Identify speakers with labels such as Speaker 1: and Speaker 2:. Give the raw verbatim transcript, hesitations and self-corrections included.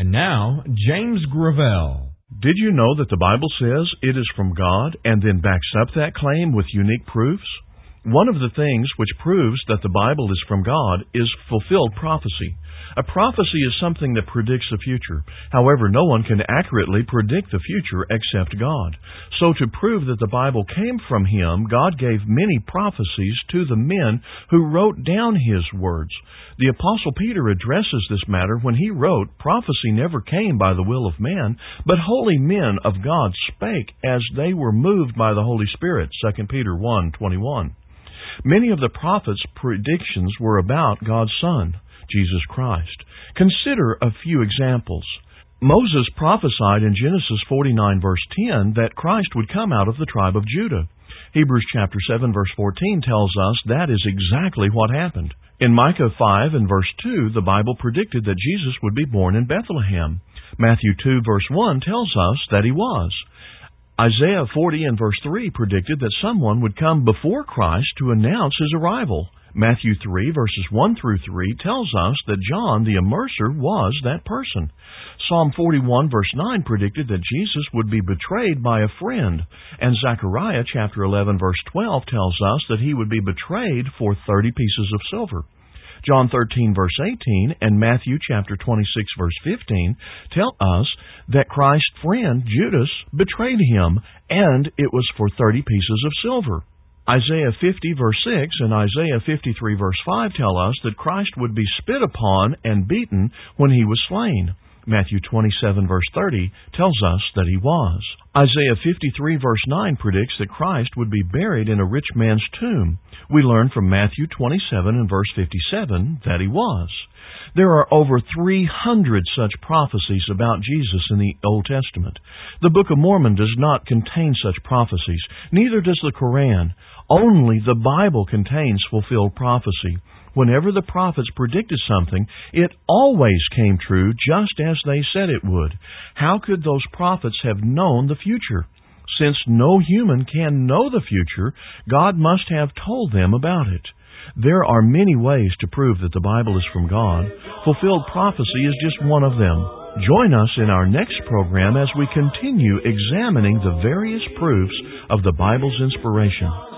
Speaker 1: And now, James Gravel.
Speaker 2: Did you know that the Bible says it is from God and then backs up that claim with unique proofs? One of the things which proves that the Bible is from God is fulfilled prophecy. A prophecy is something that predicts the future. However, no one can accurately predict the future except God. So to prove that the Bible came from Him, God gave many prophecies to the men who wrote down His words. The Apostle Peter addresses this matter when he wrote, "Prophecy never came by the will of man, but holy men of God spake as they were moved by the Holy Spirit." Second Peter one twenty-one. Many of the prophets' predictions were about God's Son, Jesus Christ. Consider a few examples. Moses prophesied in Genesis forty-nine, verse ten, that Christ would come out of the tribe of Judah. Hebrews chapter seven, verse fourteen tells us that is exactly what happened. In Micah five and verse two, the Bible predicted that Jesus would be born in Bethlehem. Matthew two, verse one tells us that He was. Isaiah forty and verse three predicted that someone would come before Christ to announce His arrival. Matthew three, verses one through three tells us that John the Immerser was that person. Psalm forty-one, verse nine predicted that Jesus would be betrayed by a friend. And Zechariah chapter eleven, verse twelve tells us that He would be betrayed for thirty pieces of silver. John thirteen, verse eighteen, and Matthew chapter twenty-six, verse fifteen tell us that Christ's friend Judas betrayed Him, and it was for thirty pieces of silver. Isaiah fifty, verse six, and Isaiah fifty-three, verse five tell us that Christ would be spit upon and beaten when He was slain. Matthew twenty-seven, verse thirty tells us that He was. Isaiah fifty-three, verse nine predicts that Christ would be buried in a rich man's tomb. We learn from Matthew twenty-seven and verse fifty-seven that He was. There are over three hundred such prophecies about Jesus in the Old Testament. The Book of Mormon does not contain such prophecies. Neither does the Koran. Only the Bible contains fulfilled prophecy. Whenever the prophets predicted something, it always came true just as they said it would. How could those prophets have known the future? Since no human can know the future, God must have told them about it. There are many ways to prove that the Bible is from God. Fulfilled prophecy is just one of them. Join us in our next program as we continue examining the various proofs of the Bible's inspiration.